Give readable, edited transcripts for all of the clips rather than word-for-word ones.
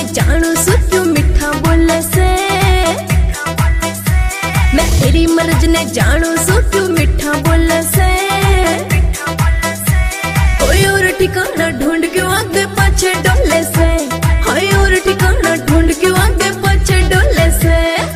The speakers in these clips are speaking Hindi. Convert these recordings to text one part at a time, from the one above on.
ने जानू सो क्यों मिठा बोले से। मैं तेरी मर्ज ने जानू सो क्यों मिठा बोले से। कोई और ठिकाना ढूंढ क्यों आगे पाछे डोले से। कोई और ठिकाना ढूंढ क्यों आगे पाछे डोले से।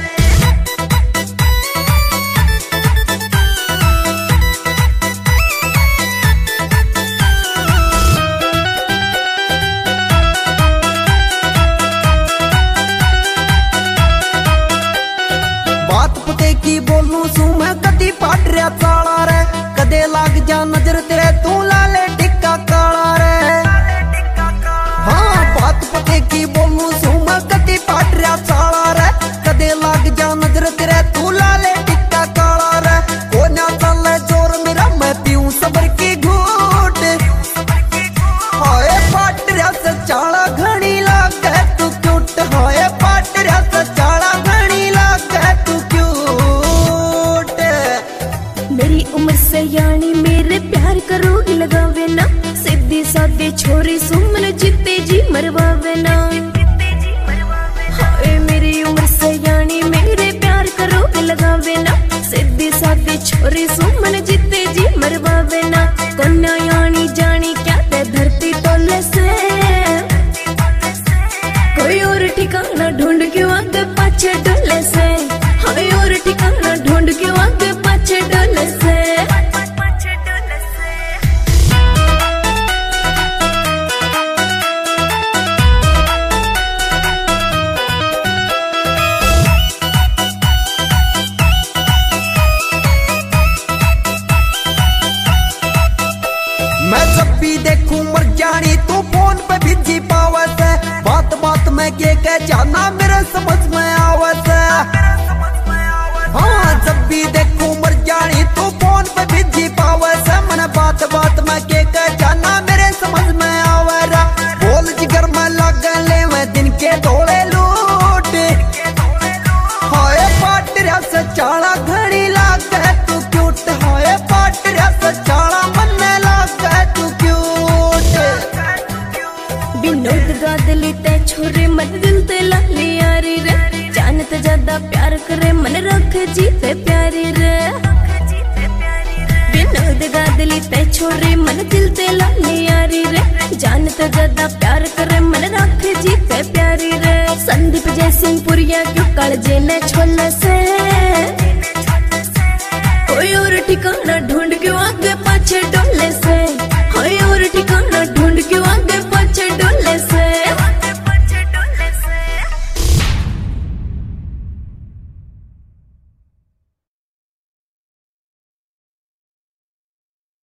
की बोलू सू मैं कदी पाट रहा चाला रे। कदे लाग जा नजर तेरे तू लाले टिक्का काला रे। हाँ बात पते की बोलू सू मैं कदी पाट रहा चाला रे। कदे लाग जा नजर तेरे तू लाले टिक्का काला रे। को ना चले जोर मेरा मैं पीऊं सबर की घूट। हाय पाट रहा से चाला घनी लाग तू क्यूट। हाय पाट रहा से चाला घनी लाग तू क्यूट। मेरी उम्र से यानी मेरे प्यार करोगी लगावे ना। सीधी सादी छोरी सुमन जीते जी मरवावे ना। हाय मेरी उम्र से यानी मेरे प्यार करोगी लगावे ना। सीधी सादी छोरी सुमन जीते जी मरवावे ना। कन्या यानी जानी क्या ते धरती तोले से। कोई और ठिकाना ढूंढ क्यों आगे पाछे डोले से। हाय और ठिकाना ढूंढ क्यों आगे पाछे डोले से। मैं जब भी देखूं मर जानी तू फोन पे बिजी पावत है। बात बात में के कह जाना मेरे समझ में आवत है। हाँ जब भी देखूं मर जानी तू फोन पे बिजी पावत है। मैंने बात बात में के कह जाना मेरे समझ में आवेरा। बोल जिगर में लग ले मैं दिन के धोले लूट। हाय पाट रहा से चाला घड़ी लाग तू क्यूट। हाय पाट रहा से चाला मन लाग तू क्यूट। विनोद गादली ते छोरे मत दिल ते लाली यारी रे। जानत ज्यादा प्यार करे मन रख जीते प्यारी रे। विनोद गादली ते छोरे मन दिल ते लाली यारी रे। जानत ज्यादा प्यार करे मन रख जीते प्यारी रे। संदीप जय सिंह पुरिया क्यों कालजे ने छोले से। कोई और ठिकाना ढूंढ क्यों आगे पाछे डोले से।